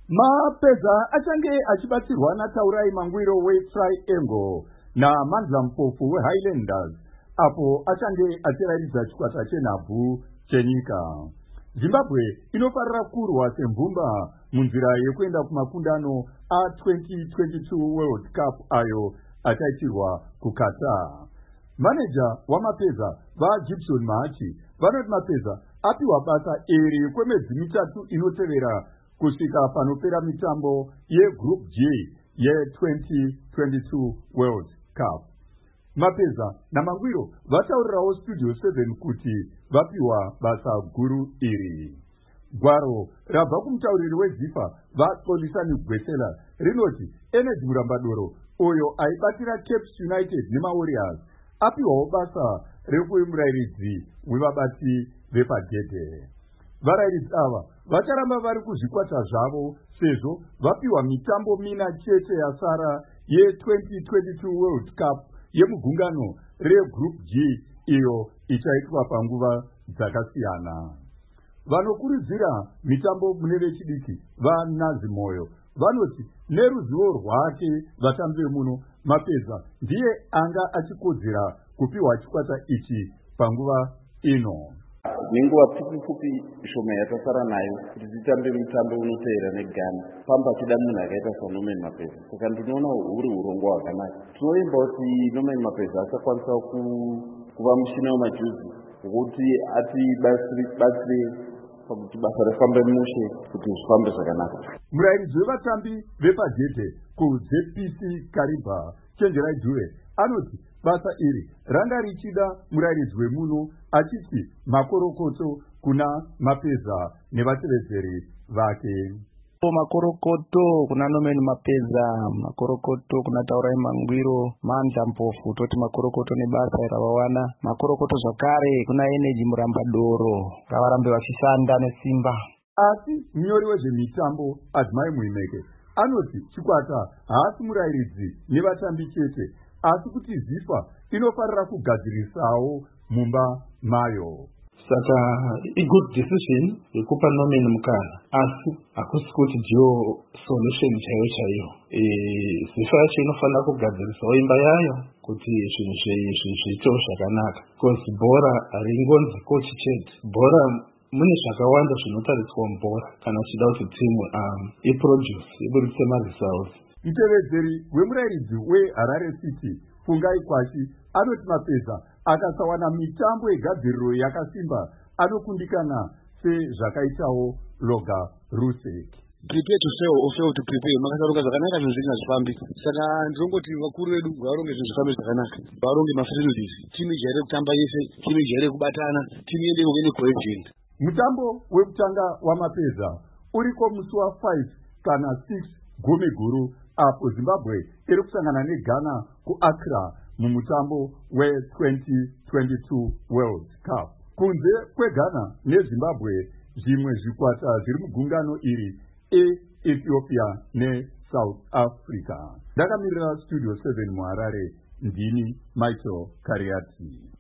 Mapeza achange achibatsirwa naTaurai Mangwiro weTriangle naMandla Mpofu weHighlanders apo achange achiraridza chikwata chenhabvu chenyika. Zimbabwe inofarira kurwa semvumba munzira yekuenda kumakundano a2022 World Cup ayo achaitirwa kuQatar. Maneja wamapeza vaGibson Mahachi vanoti Mapeza apiwa basa iri kwemedzi mitatu inotevera kusvika panopera mitambo yeGroup G ye2022 World Cup. Mapeza naMangwiro vataurirawo Studio 7 kuti vapiwa basa guru iri. Gwaro rabva kumutauriri weZIFA vaXolisani Gwesela rinoti Energy Murambadoro uyo aibatira Cape United nemaWarriors apiwawo basa rekuve murairidzi wevabati vePagede. Varairidzi ava vacharamba vari kuzvikwata zvavo sezvo vapiwa mitambo mina chete yasara ye2022 World Cup yemugungano reGroup G iyo ichaitwa panguva dzakasiyana. Vanokurudzira mitambo mune vechidiki vaNazimoyo vanoti neruzivo rwake vatambi vemuno Mapeza ndiye anga achikodzera kupiwa chikwata ichi panguva ino. Nenguva pfupi shoma yatasara nayo kuti titambe mutambo unoteera neGhana pamba chida munhu akaita saNorman Mapeza. Saka ndinoona huri urongo hwakanaka. Tinoimba kuti Norman Mapeza achakwanisa kuva mushina wemajuzi wokuti atibatsire pakuti basa rifambe mushe kuti zvifambe zvakanaka. Murairidzi wevatambi vePagede kuZPC Kariba Chenjerai Juve anoti basa iri ranga richida murairidzi wemuno achiti makorokoto kuna Mapeza nevatevedzeri vake. Makorokoto kuna Norman Mapeza, makorokoto kuna Taurai Mangwiro, Mandla Mpofu toti makorokoto nebasa ravawana, makorokoto zvakare kuna Energy Murambadoro ravarambe vachishanda nesimba. Asi munyori wezvemitambo Adzimai Muimeke anoti chikwata haasi murairidzi nevatambi chete asi kuti ZIFA inofarira kugadzirisawo mumba mayo. Saka good decision yekupa Norman mukana asi hakusi kuti ndiyo solution chaiyo. ZIFA yacho inofanira kugadzirisawo imba yayo kuti zvinhu zviitewo zvakanaka. Because bhora haringonzi coach chete. Bhora mune zvakawanda zvinotariswa mubhora kana uchida kuti timu iproduce ibudise results. Mutevedzeri wemurairidzi weHarare City Fungai Kwashi anoti Mapeza akasawana mitambo yegadziriro yakasimba anokundikana sezvakaitawo Loga Rusek. Prepare to fail or fail to prepare. Makasaronga zvakanaka zvinhu zvingazvifambi. Saka ndinongoti vakuru vedu varonge zvinhu zvifambe zvakanaka. Varonge mafacilities. Timu ijaire kutamba yese, timu ijaire kubatana, timu iende kune cohesion. Mutambo wekutanga wamapeza uriko musi wa5 kana 6 gumi guru apo Zimbabwe iri kusangana neGhana kuAccra mumutambo we2022 World Cup. Kunze kweGhana neZimbabwe zvimwe zvikwata zviri mugungano iri Ethiopia neSouth Africa. Ndakamirira Studio 7 muHarare ndini Michael Kariati.